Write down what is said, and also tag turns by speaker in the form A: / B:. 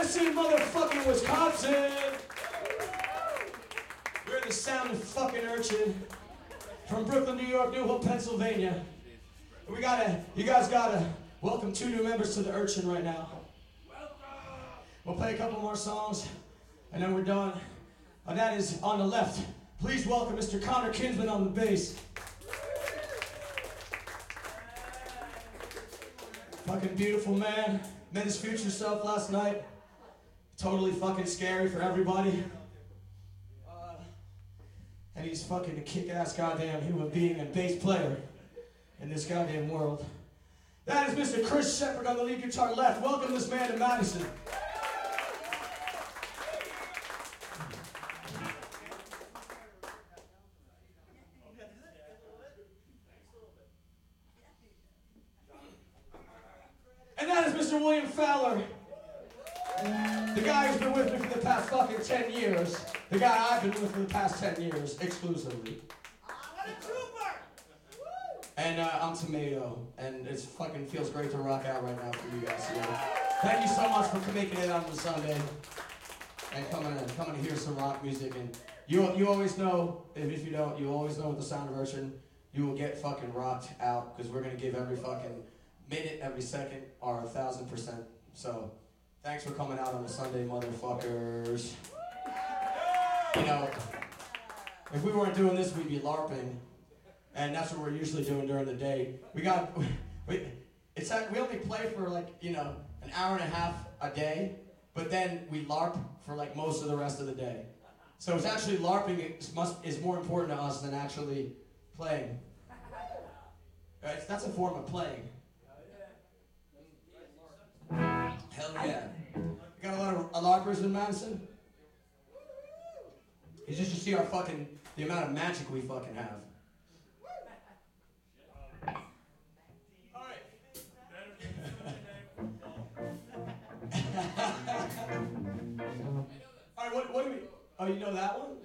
A: Madison, motherfucking Wisconsin. We're the sound of fucking urchin from Brooklyn, New York, New Hope, Pennsylvania. You guys gotta welcome 2 new members to the urchin right now. We'll play a couple more songs and then we're done. And that is on the left. Please welcome Mr. Connor Kinsman on the bass. Fucking beautiful man. Met his future self last night. Totally fucking scary for everybody. And he's fucking a kick-ass goddamn human being and bass player in this goddamn world. That is Mr. Chris Shepard on the lead guitar left. Welcome this man to Madison. And that is Mr. William Fowler. The guy who's been with me for the past fucking 10 years. The guy I've been with for the past 10 years, exclusively.
B: What a trooper!
A: And I'm Tomato, and it fucking feels great to rock out right now for you guys here. Thank you so much for making it on the Sunday and coming to hear some rock music. And you always know, if you don't, you always know with the Sound of Urchin, you will get fucking rocked out because we're gonna give every fucking minute, every second, our 1,000%. So, thanks for coming out on a Sunday, motherfuckers. You know, if we weren't doing this, we'd be LARPing. And that's what we're usually doing during the day. We only play for like, you know, an hour and a half a day, but then we LARP for like most of the rest of the day. So it's actually LARPing is more important to us than actually playing. Right? That's a form of playing. Hell yeah. We got a lot of LARPers in Madison. It's just to see the amount of magic we fucking have. Alright. Alright, what do we... Oh, you know that one?